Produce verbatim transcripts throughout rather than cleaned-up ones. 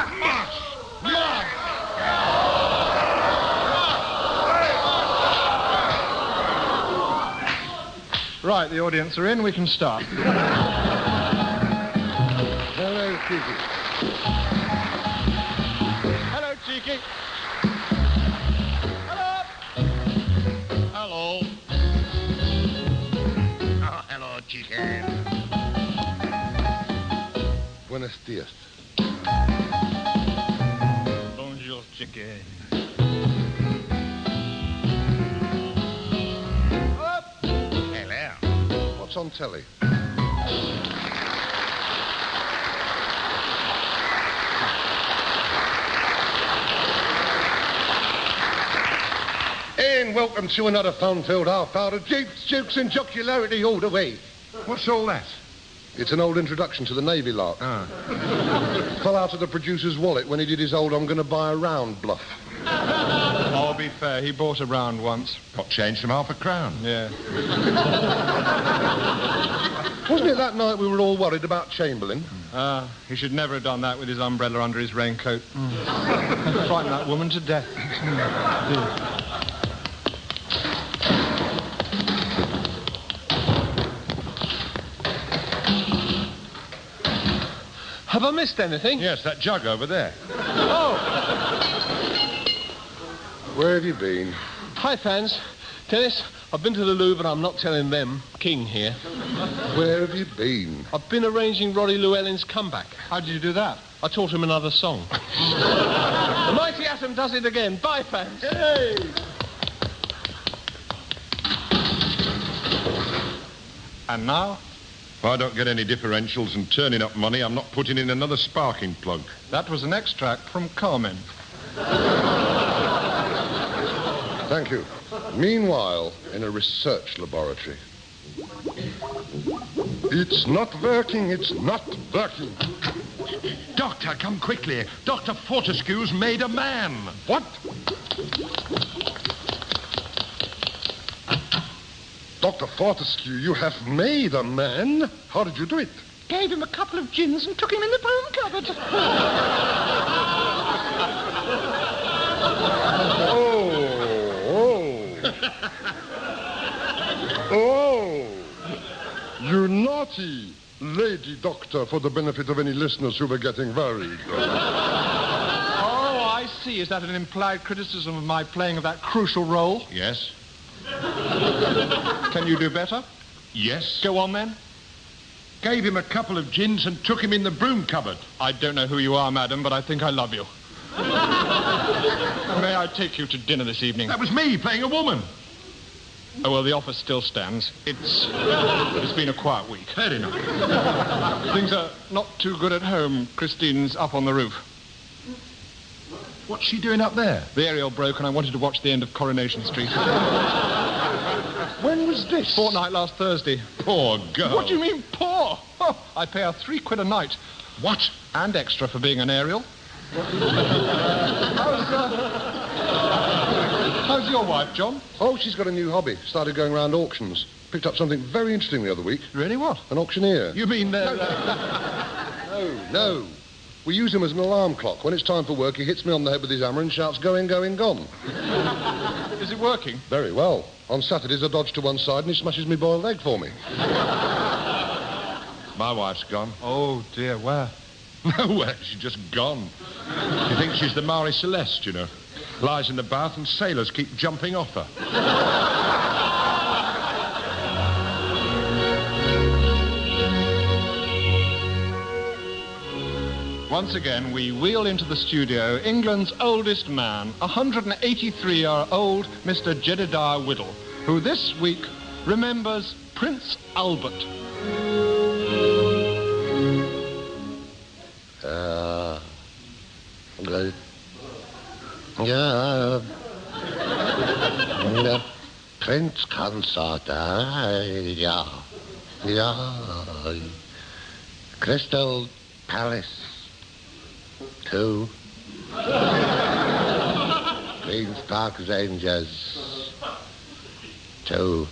March! March! Right, the audience are in. We can start. Hello, Cheeky. Hello, Cheeky. Hello. Oh, hello, Cheeky. Buenos dias. Bonjour, chicken. Hello. What's on telly? And welcome to another fun-filled half-hour of jukes, jukes and jocularity all the way. What's all that? It's an old introduction to the Navy lark. Ah. Fell out of the producer's wallet when he did his old I'm going to buy a round bluff. I'll be fair. He bought a round once. Got changed from half a crown. Yeah. Wasn't it that night we were all worried about Chamberlain? Ah, he should never have done that with his umbrella under his raincoat. Mm. Frightened that woman to death. Mm. Have I missed anything? Yes, that jug over there. Oh! Where have you been? Hi, fans. Dennis, I've been to the Louvre and I'm not telling them, King here. Where have you been? I've been arranging Roddy Llewellyn's comeback. How did you do that? I taught him another song. The Mighty Atom does it again. Bye, fans. Hey! And now? If I don't get any differentials and turning up money, I'm not putting in another sparking plug. That was an extract from Carmen. Thank you. Meanwhile, in a research laboratory. It's not working, it's not working. Doctor, come quickly. Doctor Fortescue's made a man. What? Doctor Fortescue, you have made a man? How did you do it? Gave him a couple of gins and took him in the broom cupboard. Oh, oh. Oh. You naughty lady doctor, for the benefit of any listeners who were getting worried. Oh, I see. Is that an implied criticism of my playing of that crucial role? Yes. Can you do better? Yes. Go on, then. Gave him a couple of gins and took him in the broom cupboard. I don't know who you are, madam, but I think I love you. May I take you to dinner this evening? That was me playing a woman. Oh, well, the offer still stands. It's... It's been a quiet week. Fair enough. Things are not too good at home. Christine's up on the roof. What's she doing up there? The aerial broke and I wanted to watch the end of Coronation Street. When was this? Fortnight last Thursday. Poor girl. What do you mean, poor? Oh, I pay her three quid a night. What? And extra for being an aerial. How's, uh, how's your wife, John? Oh, she's got a new hobby. Started going around auctions. Picked up something very interesting the other week. Really, what? An auctioneer. You mean... Uh, No, no. We use him as an alarm clock. When it's time for work, he hits me on the head with his hammer and shouts, going, going, gone. Is it working? Very well. On Saturdays, I dodge to one side and he smashes me boiled egg for me. My wife's gone. Oh, dear, where? Nowhere. She's just gone. She thinks she's the Marie Celeste, you know. Lies in the bath and sailors keep jumping off her. Once again, we wheel into the studio England's oldest man, one hundred eighty-three-year-old Mister Jedediah Whittle, who this week remembers Prince Albert. Uh, good. Yeah. The Prince Consort, uh, yeah. Yeah. Crystal Palace. Two. Queen's Park Rangers. Two.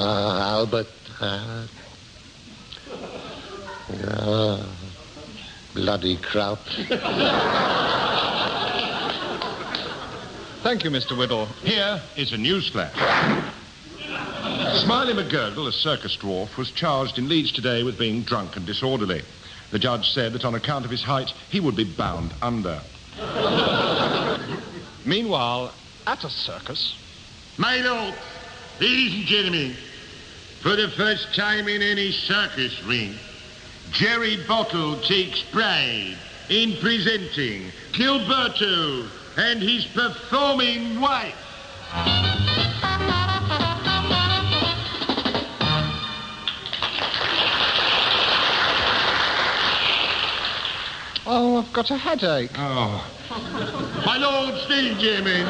Uh, Albert. Uh, uh, Bloody kraut. Thank you, Mister Whittle. Here is a news flash. Smiley McGurgle, a circus dwarf, was charged in Leeds today with being drunk and disorderly. The judge said that on account of his height, he would be bound under. Meanwhile, at a circus... My lord, ladies and gentlemen, for the first time in any circus ring, Jerry Bottle takes pride in presenting Gilberto and his performing wife. Oh, I've got a headache. Oh. My lord, still, gentlemen.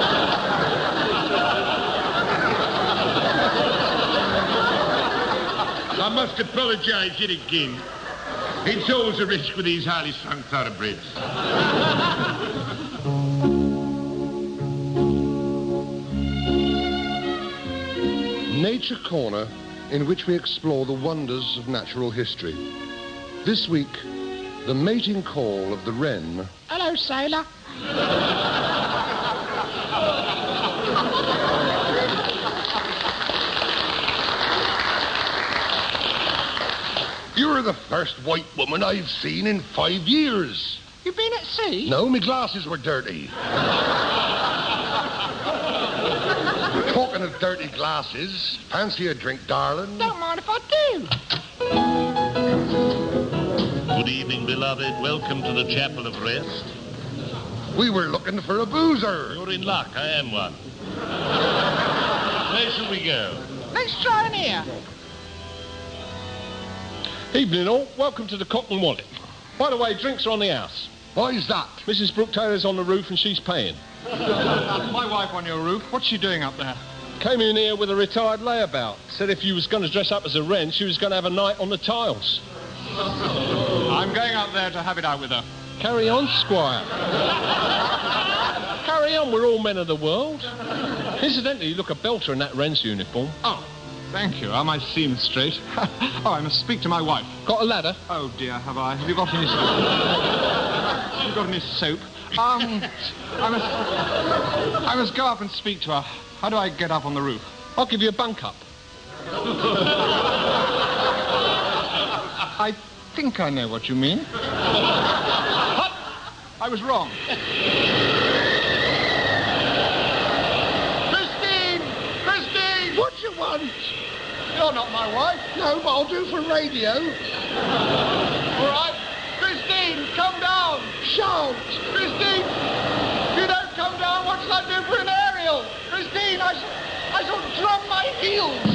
I must apologise yet again. It's always a risk with these highly strung thoroughbreds. Nature Corner, in which we explore the wonders of natural history. This week, the mating call of the wren. Hello, sailor. You're the first white woman I've seen in five years. You been at sea? No, my glasses were dirty. Talking of dirty glasses, fancy a drink, darling? Don't mind if I do. Good evening, beloved. Welcome to the Chapel of Rest. We were looking for a boozer. You're in luck. I am one. Where shall we go? Let's try in here. Evening all. Welcome to the Cock and Wallet. By the way, drinks are on the house. Why's that? Missus Brooke Taylor's on the roof and she's paying. My wife on your roof. What's she doing up there? Came in here with a retired layabout. Said if you was going to dress up as a wren, she was going to have a night on the tiles. I'm going up there to have it out with her. Carry on, Squire. Carry on, we're all men of the world. Incidentally, you look a belter in that wren's uniform. Oh, thank you. Are my seams straight? Oh, I must speak to my wife. Got a ladder? Oh, dear, have I? Have you got any... Have you got any soap? Um, I must... I must go up and speak to her. How do I get up on the roof? I'll give you a bunk up. I think I know what you mean. Hut! I was wrong. Christine! Christine! What you want? You're not my wife. No, but I'll do for radio. All right. Christine, come down. Shan't. Christine, if you don't come down, what shall I do for an aerial? Christine, I shall, I shall drum my heels.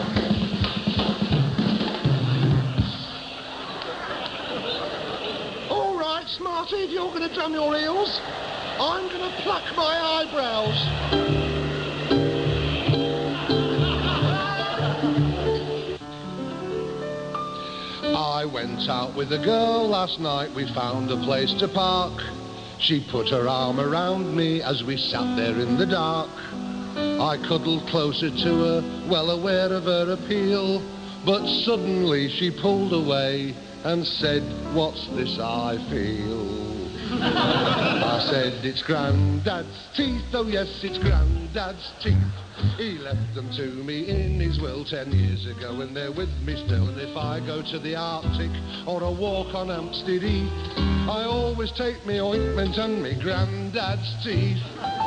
All right, Smarty, if you're going to drum your heels, I'm going to pluck my eyebrows. I went out with a girl last night. We found a place to park. She put her arm around me as we sat there in the dark. I cuddled closer to her, well aware of her appeal. But suddenly she pulled away and said, "What's this I feel?" I said, "It's Grandad's teeth, oh yes, it's Grandad's teeth. He left them to me in his will ten years ago, and they're with me still. And if I go to the Arctic or a walk on Hampstead Heath, I always take me ointment and me Grandad's teeth."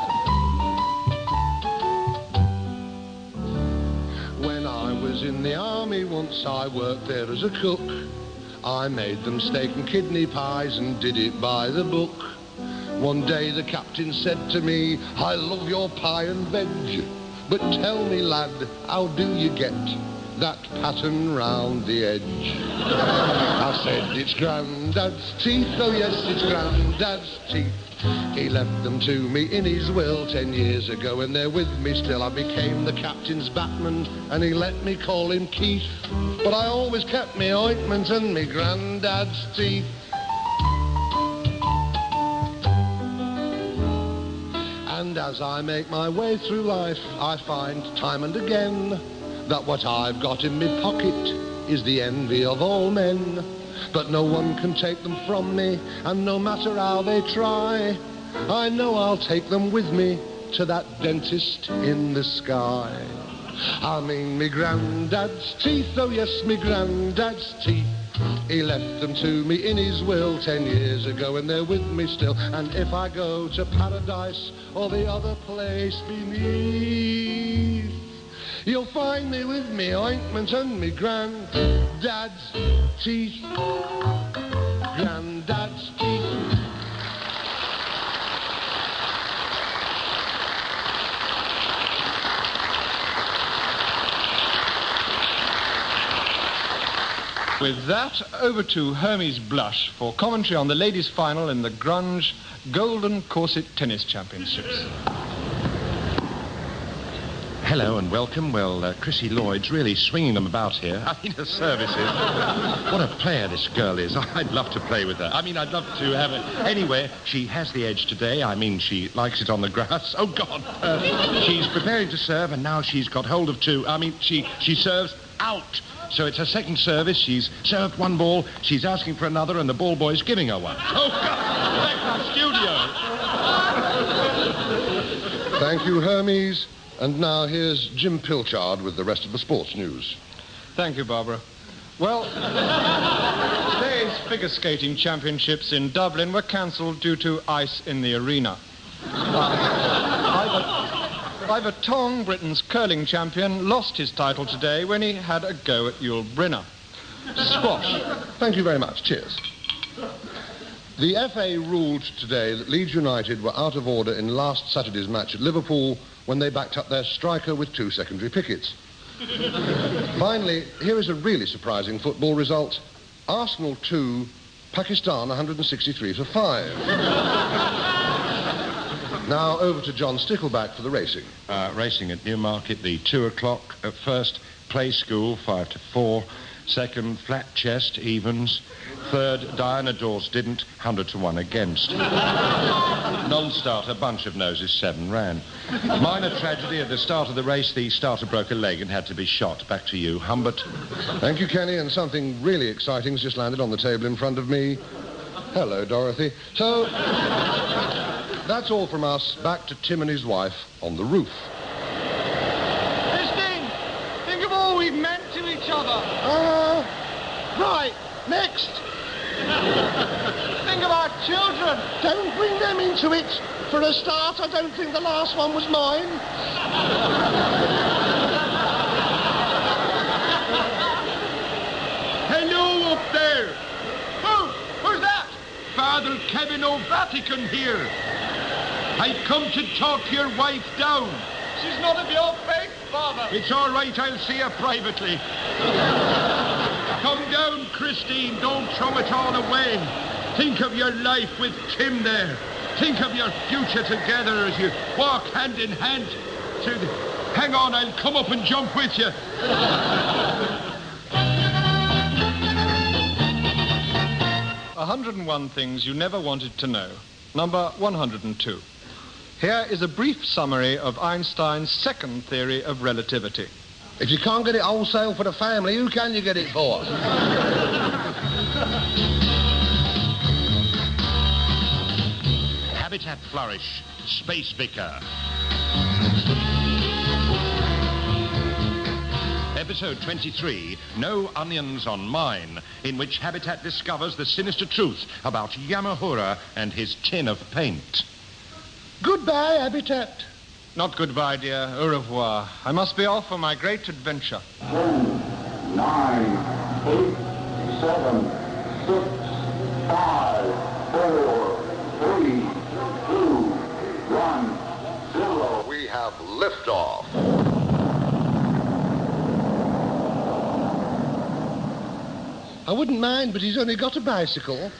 When I was in the army once, I worked there as a cook. I made them steak and kidney pies and did it by the book. One day the captain said to me, "I love your pie and veg, but tell me, lad, how do you get that pattern round the edge?" I said, "It's Grandad's teeth, oh yes, it's Grandad's teeth. He left them to me in his will ten years ago, and they're with me still. I became the captain's batman, and he let me call him Keith. But I always kept me ointment and me Grandad's teeth." And as I make my way through life, I find time and again that what I've got in me pocket is the envy of all men. But no one can take them from me, and no matter how they try, I know I'll take them with me to that dentist in the sky. I mean me granddad's teeth, oh yes, me granddad's teeth. He left them to me in his will ten years ago, and they're with me still. And if I go to paradise or the other place beneath, you'll find me with me ointment and me granddad's teeth. Granddad's teeth. With that, over to Hermes Blush for commentary on the ladies' final in the Grunge Golden Corset Tennis Championships. Hello and welcome. Well, uh, Chrissy Lloyd's really swinging them about here. I mean, her services. What a player this girl is. I'd love to play with her. I mean, I'd love to have it. Anyway, she has the edge today. I mean, she likes it on the grass. Oh, God. Uh, she's preparing to serve, and now she's got hold of two. I mean, she, she serves out. So it's her second service. She's served one ball. She's asking for another, and the ball boy's giving her one. Oh, God! Back to our studio. Thank you, Hermes. And now here's Jim Pilchard with the rest of the sports news. Thank you, Barbara. Well, today's figure skating championships in Dublin were cancelled due to ice in the arena. Uh, Ivor Tong, Britain's curling champion, lost his title today when he had a go at Yul Brynner. Squash. Thank you very much. Cheers. The F A ruled today that Leeds United were out of order in last Saturday's match at Liverpool when they backed up their striker with two secondary pickets. Finally, here is a really surprising football result. Arsenal two, Pakistan one hundred sixty-three for five. Now over to John Stickleback for the racing. Uh, racing at Newmarket, the two o'clock at first, Play School, five to four. Second, Flat Chest, evens. Third, Diana Dawes didn't, one hundred to one against. Non-starter, Bunch of Noses, seven ran. Minor tragedy at the start of the race, the starter broke a leg and had to be shot. Back to you, Humbert. Thank you, Kenny, and something really exciting's just landed on the table in front of me. Hello, Dorothy. So, that's all from us. Back to Tim and his wife on the roof. Christine, think of all we've meant to each other. Uh, right, next. Think of our children. Don't bring them into it. For a start, I don't think the last one was mine. Hello up there. Who? Who's that? Father Kevin O'Vatican here. I've come to talk your wife down. She's not of your faith, Father. It's all right, I'll see her privately. Come down, Christine. Don't throw it all away. Think of your life with Tim there. Think of your future together as you walk hand in hand through the... Hang on, I'll come up and jump with you. one hundred and one Things You Never Wanted to Know. Number one hundred and two. Here is a brief summary of Einstein's second theory of relativity. If you can't get it wholesale for the family, who can you get it for? Habitat Flourish, Space Vicar. Episode twenty-three, No Onions on Mine, in which Habitat discovers the sinister truth about Yamahura and his tin of paint. Goodbye, Habitat. Not goodbye, dear. Au revoir. I must be off for my great adventure. Ten, nine, eight, seven, six, five, four, three, two, one, zero. We have liftoff. I wouldn't mind, but he's only got a bicycle.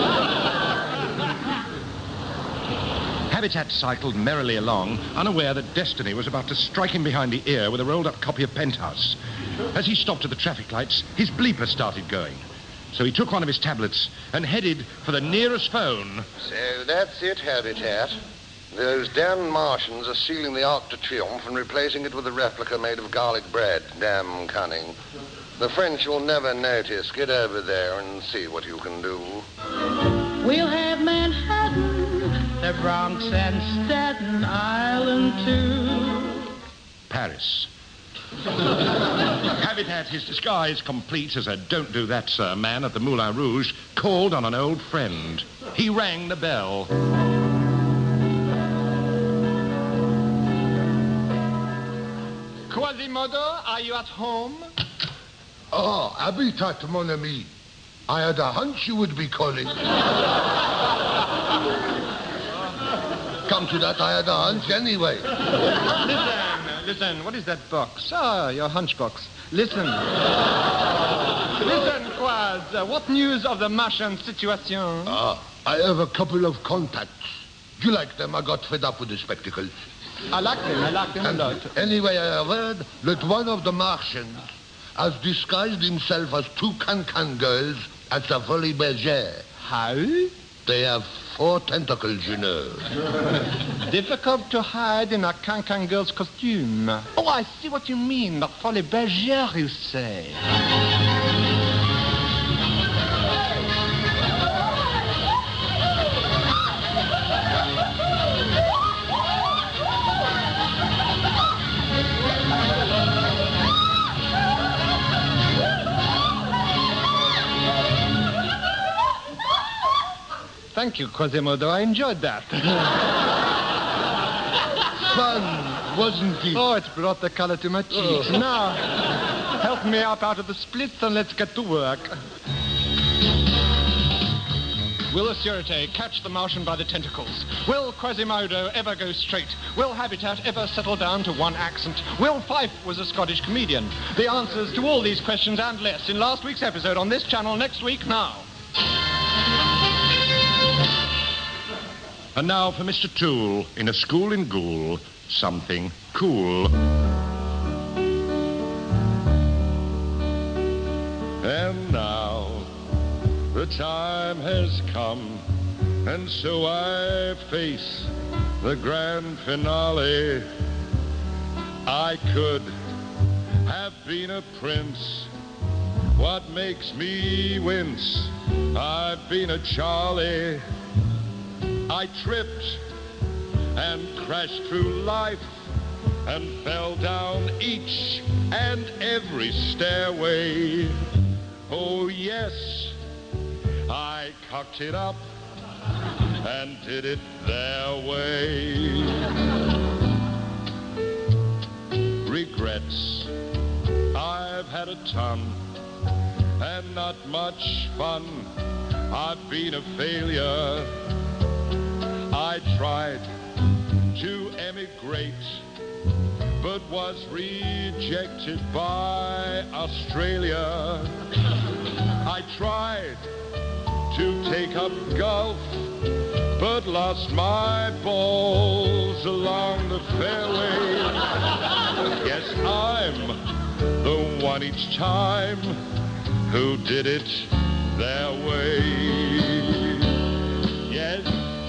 Habitat cycled merrily along, unaware that destiny was about to strike him behind the ear with a rolled-up copy of Penthouse. As he stopped at the traffic lights, his bleeper started going. So he took one of his tablets and headed for the nearest phone. So that's it, Habitat. Those damn Martians are sealing the Arc de Triomphe and replacing it with a replica made of garlic bread. Damn cunning. The French will never notice. Get over there and see what you can do. We'll have Manhattan, the Bronx and Staten Island, too. Paris. Habitat, his disguise complete as a don't do that, sir man at the Moulin Rouge, called on an old friend. He rang the bell. Quasimodo, are you at home? Ah, Habitat, mon ami. I had a hunch you would be calling. Come to that, I had a hunch anyway. Listen, listen, what is that box? Ah, your hunch box. Listen. Listen, Quaz, uh, what news of the Martian situation? Ah, I have a couple of contacts. Do you like them? I got fed up with the spectacle. I like them, I like them a And lot. anyway, I have heard that one of the Martians has disguised himself as two can-can girls at the Folie Bergère. How? They have four tentacles, you know. Difficult to hide in a can-can girl's costume. Oh, I see what you mean. The Folie Bergère, you say. Thank you, Quasimodo. I enjoyed that. Fun, wasn't it? Oh, it's brought the color to my cheeks. Oh. Now, help me up out of the splits and let's get to work. Will the Surete catch the Martian by the tentacles? Will Quasimodo ever go straight? Will Habitat ever settle down to one accent? Will Fife was a Scottish comedian? The answers to all these questions and less in last week's episode on this channel next week now. And now for Mister Toole, in a school in Goole, something cool. And now the time has come, and so I face the grand finale. I could have been a prince. What makes me wince? I've been a Charlie. I tripped and crashed through life and fell down each and every stairway. Oh, yes, I cocked it up and did it their way. Regrets, I've had a ton and not much fun. I've been a failure. I tried to emigrate, but was rejected by Australia. I tried to take up golf, but lost my balls along the fairway. Guess I'm the one each time who did it their way. Yes,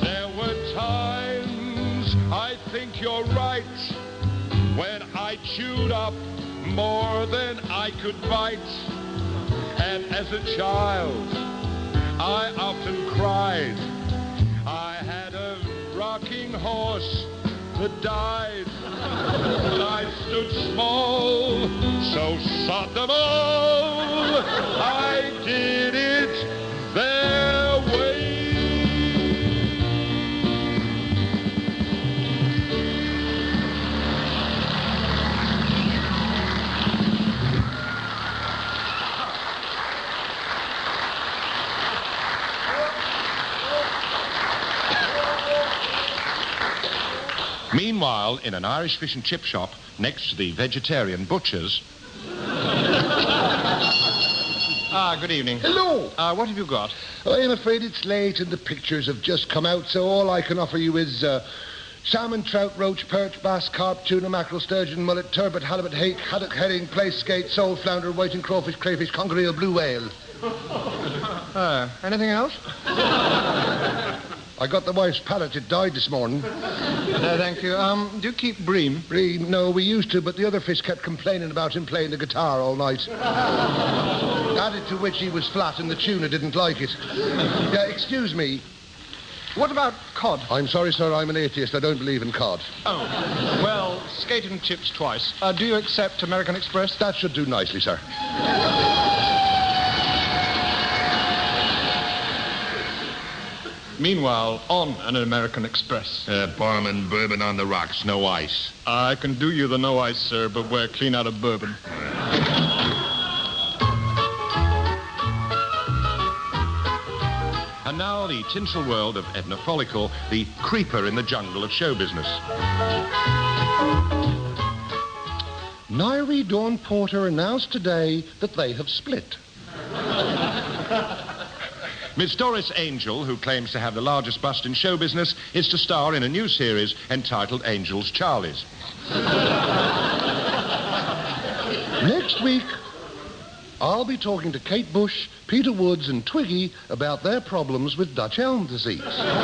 times I think you're right, when I chewed up more than I could bite. And as a child I often cried. I had a rocking horse that died, and I stood small, so sod them all. I did it their way. Meanwhile, in an Irish fish and chip shop next to the vegetarian butcher's... Ah, good evening. Hello. Uh, what have you got? I am afraid it's late and the pictures have just come out, so all I can offer you is uh, salmon, trout, roach, perch, bass, carp, tuna, mackerel, sturgeon, mullet, turbot, halibut, hake, haddock, herring, plaice, skate, sole, flounder, whiting, crawfish, crayfish, conger eel, blue whale. Uh, anything else? I got the wife's pallet. It died this morning. Uh, thank you. Um, do you keep bream? Bream? No, we used to, but the other fish kept complaining about him playing the guitar all night. Added to which he was flat and the tuna didn't like it. Yeah, excuse me. What about cod? I'm sorry, sir, I'm an atheist. I don't believe in cod. Oh, well, skate and chips twice. Uh, do you accept American Express? That should do nicely, sir. Meanwhile, on an American Express. Uh, barman, bourbon on the rocks, no ice. I can do you the no ice, sir, but we're clean out of bourbon. And now the tinsel world of Edna Follicle, the creeper in the jungle of show business. Nairi Dawn Porter announced today that they have split. Miss Doris Angel, who claims to have the largest bust in show business, is to star in a new series entitled Angel's Charlies. Next week, I'll be talking to Kate Bush, Peter Woods, and Twiggy about their problems with Dutch elm disease.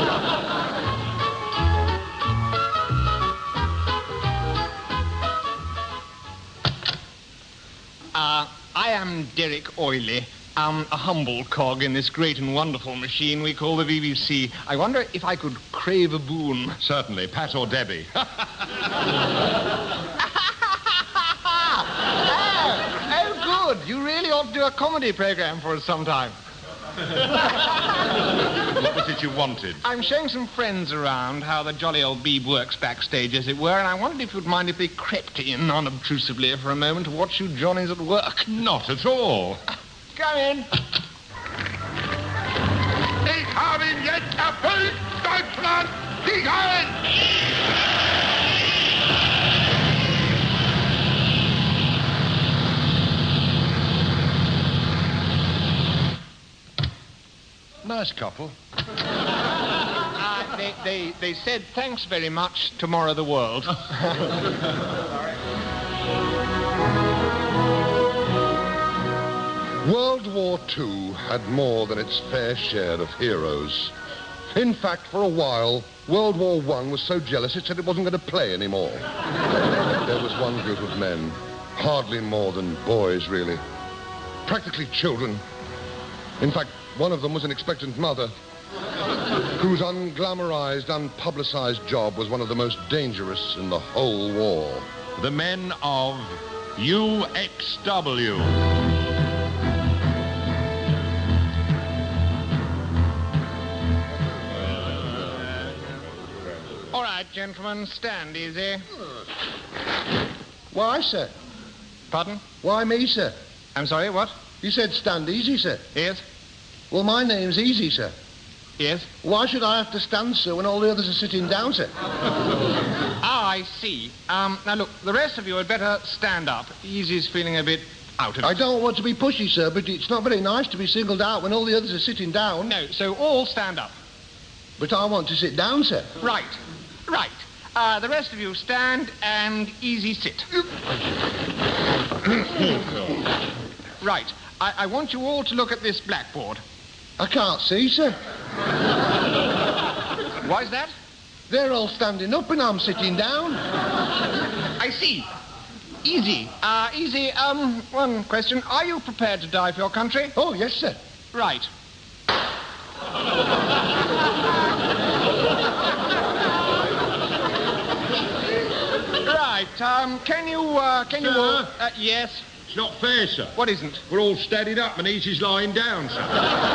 Uh, I am Derek Oyley. I'm a humble cog in this great and wonderful machine we call the B B C. I wonder if I could crave a boon. Certainly, Pat or Debbie. oh, oh, good. You really ought to do a comedy program for us sometime. What was it you wanted? I'm showing some friends around how the jolly old Beeb works backstage, as it were, and I wondered if you'd mind if they crept in unobtrusively for a moment to watch you Johnnies at work. Not at all. Come in. Ich habe ihn jetzt erfüllt, Deutschland, siegen! Nice couple. Uh, they, they, they said thanks very much, tomorrow the world. World War Two had more than its fair share of heroes. In fact, for a while, World War One was so jealous it said it wasn't going to play anymore. There was one group of men, hardly more than boys, really. Practically children. In fact, one of them was an expectant mother, whose unglamorized, unpublicized job was one of the most dangerous in the whole war. The men of U X W. All right, gentlemen, stand easy. Why, sir? Pardon? Why me, sir? I'm sorry, what? You said stand easy, sir. Yes? Well, my name's Easy, sir. Yes? Why should I have to stand, sir, when all the others are sitting down, sir? Ah, I see. Um, now, look, the rest of you had better stand up. Easy's feeling a bit out of it. I don't want to be pushy, sir, but it's not very nice to be singled out when all the others are sitting down. No, so all stand up. But I want to sit down, sir. Right. Right. Uh, the rest of you stand and Easy sit. Right. I, I want you all to look at this blackboard. I can't see, sir. Why's that? They're all standing up and I'm sitting down. I see. Easy. Uh, Easy, um, one question. Are you prepared to die for your country? Oh, yes, sir. Right. Right, um, can you, uh, can you... Sir? Uh, yes? It's not fair, sir. What isn't? We're all standing up and Easy's lying down, sir.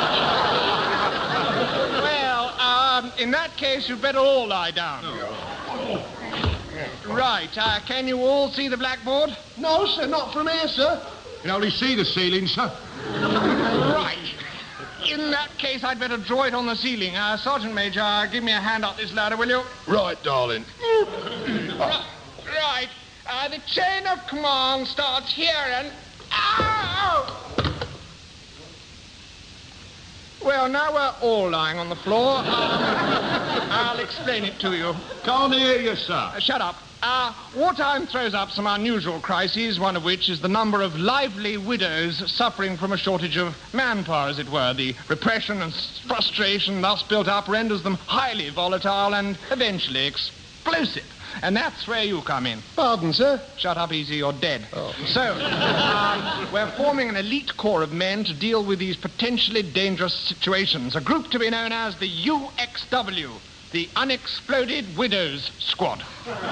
Well, um, in that case, you'd better all lie down. Oh. Right, uh, can you all see the blackboard? No, sir, not from here, sir. You can only see the ceiling, sir. Right. In that case, I'd better draw it on the ceiling. Uh, Sergeant Major, uh, give me a hand up this ladder, will you? Right, darling. Right. Right. Uh, the chain of command starts here and... Ow! Well, Well, now we're all lying on the floor. Um, I'll explain it to you. Can't hear you, sir. Uh, shut up. Uh, wartime throws up some unusual crises, one of which is the number of lively widows suffering from a shortage of manpower, as it were. The repression and frustration thus built up renders them highly volatile and eventually explosive. And that's where you come in. Pardon, sir? Shut up, easy, you're dead. Oh. So, um, we're forming an elite corps of men to deal with these potentially dangerous situations. A group to be known as the U X W, the Unexploded Widows Squad.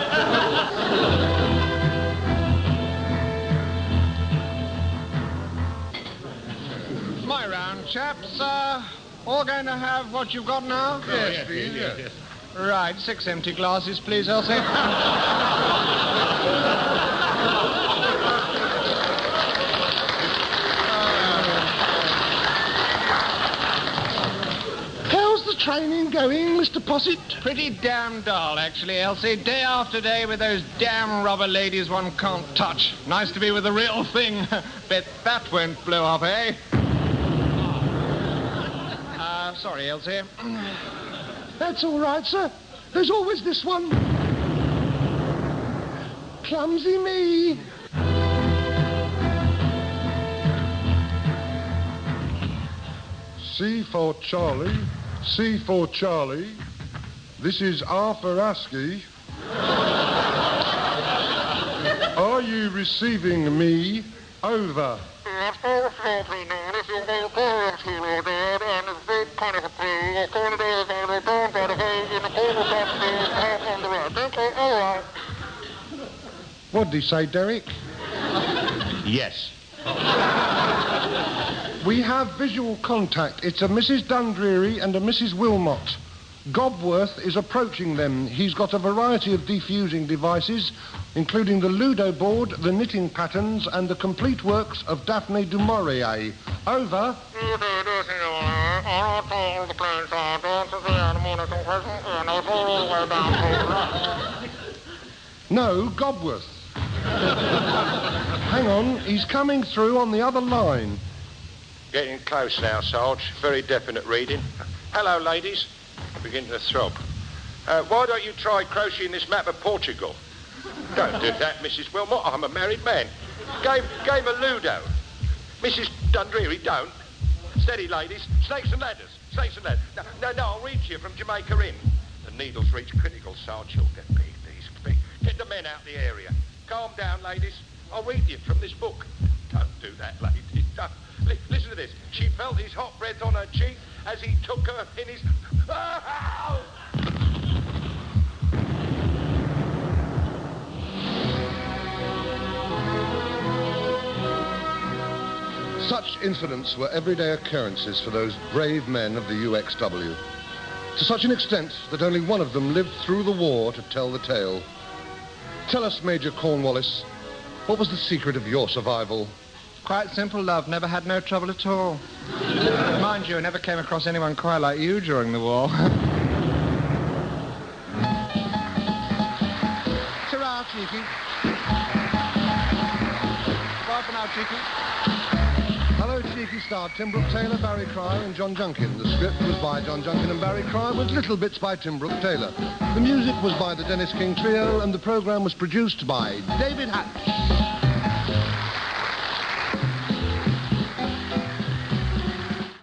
My round, chaps. Uh, all going to have what you've got now? Yes, please, yes. Right, six empty glasses, please, Elsie. How's the training going, Mister Posset? Pretty damn dull, actually, Elsie. Day after day with those damn rubber ladies one can't touch. Nice to be with the real thing. Bet that won't blow up, eh? Uh, sorry, Elsie. That's all right, sir. There's always this one. Clumsy me. C for Charlie. C for Charlie. This is Arthur Askew. Are you receiving me? Over. What did he say, Derek? Yes. We have visual contact. It's a Missus Dundreary and a Missus Wilmot. Gobworth is approaching them. He's got a variety of defusing devices, including the Ludo board, the knitting patterns, and the complete works of Daphne du Maurier. Over. No, Gobworth. Hang on, he's coming through on the other line. Getting close now, Sarge. Very definite reading. Hello, ladies. Beginning to throb. Uh, why don't you try crocheting this map of Portugal? Don't do that, Missus Wilmot. I'm a married man. Game, game of Ludo. Missus Dundreary, don't. Steady, ladies. Snakes and ladders. Snakes and ladders. No, no, no, I'll read to you from Jamaica Inn. The needles reach critical, Sarge. You'll get big, these big. Get the men out the area. Calm down, ladies. I'll read to you from this book. Don't do that, ladies. Don't. L- listen to this. She felt his hot breath on her cheek as he took her in his... Such incidents were everyday occurrences for those brave men of the U X W. To such an extent that only one of them lived through the war to tell the tale. Tell us, Major Cornwallis, what was the secret of your survival? Quite simple, love. Never had no trouble at all. Mind you, I never came across anyone quite like you during the war. Ta-ra, Cheeky. Bye for now, Cheeky. Hello, Cheeky starred Tim Brooke Taylor, Barry Cryer and John Junkin. The script was by John Junkin and Barry Cryer with little bits by Tim Brooke Taylor. The music was by the Dennis King Trio and the programme was produced by David Hatch.